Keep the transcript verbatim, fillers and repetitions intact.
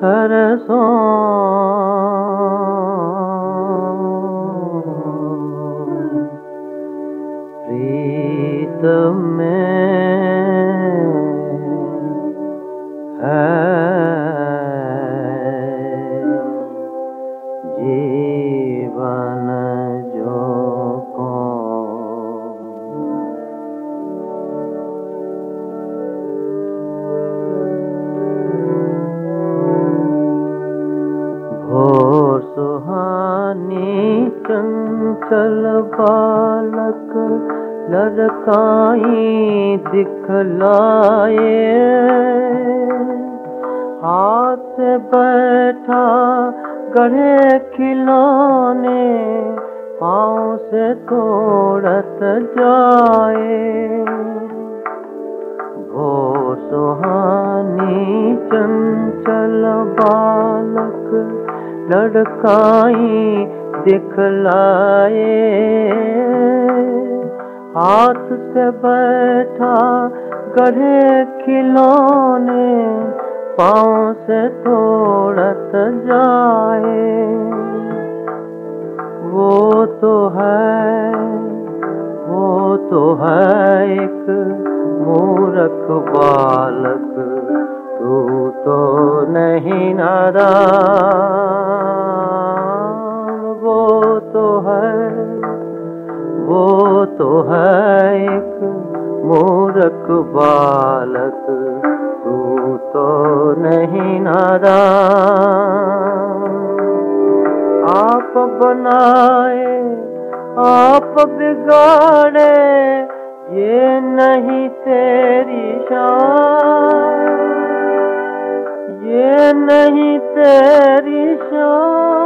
हर सो प्रीत में है जीवन जो को भोर सुहानी चंचल बालक लड़काई दिखलाए, हाथ से बैठा गढ़े खिलौने पाँव से तोड़त जाए। भोर सुहानी चंचल बालक लड़काई दिखलाए, हाथ से बैठा गढ़े खिलौने पाँव से तोड़त जाए। वो तो है वो तो है एक मूर्ख बालक, तू तो नहीं नादान। वो तो है वो तो है एक मूर्ख बालक, तू तो नहीं नादान। आप बनाए आप बिगाड़े ये नहीं तेरी शान, ये नहीं तेरी शान।